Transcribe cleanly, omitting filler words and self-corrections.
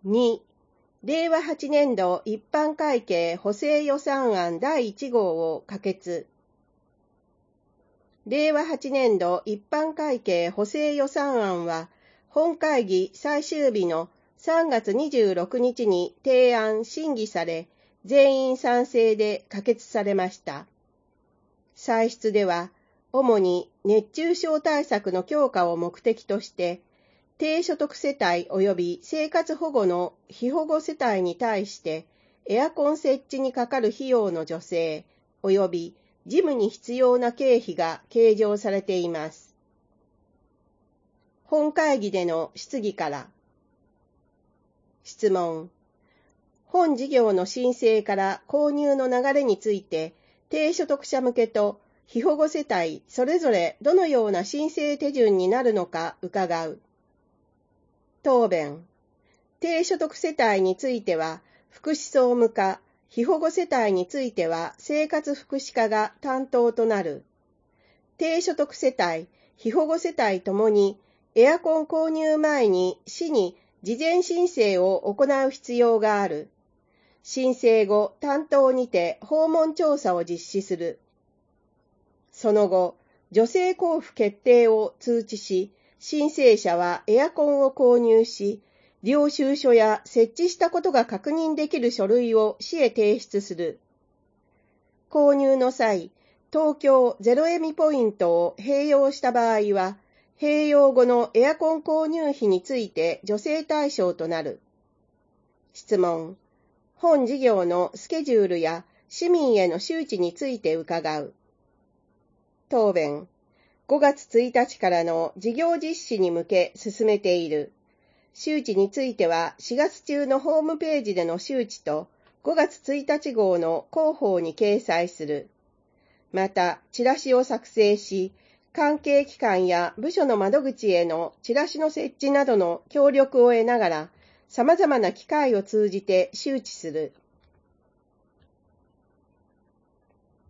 2、令和8年度一般会計補正予算案第1号を可決。令和8年度一般会計補正予算案は、本会議最終日の3月26日に提案・審議され、全員賛成で可決されました。歳出では、主に熱中症対策の強化を目的として、低所得世帯及び生活保護の被保護世帯に対して、エアコン設置にかかる費用の助成及び事務に必要な経費が計上されています。本会議での質疑から。質問。本事業の申請から購入の流れについて、低所得者向けと被保護世帯それぞれどのような申請手順になるのか伺う。答弁。低所得世帯については、福祉総務課、被保護世帯については生活福祉課が担当となる。低所得世帯、被保護世帯ともに、エアコン購入前に市に事前申請を行う必要がある。申請後、担当にて訪問調査を実施する。その後、助成交付決定を通知し、申請者はエアコンを購入し、領収書や設置したことが確認できる書類を市へ提出する。購入の際、東京ゼロエミポイントを併用した場合は、併用後のエアコン購入費について助成対象となる。質問。本事業のスケジュールや市民への周知について伺う。答弁。5月1日からの事業実施に向け進めている。周知については4月中のホームページでの周知と5月1日号の広報に掲載する。また、チラシを作成し、関係機関や部署の窓口へのチラシの設置などの協力を得ながら、様々な機会を通じて周知する。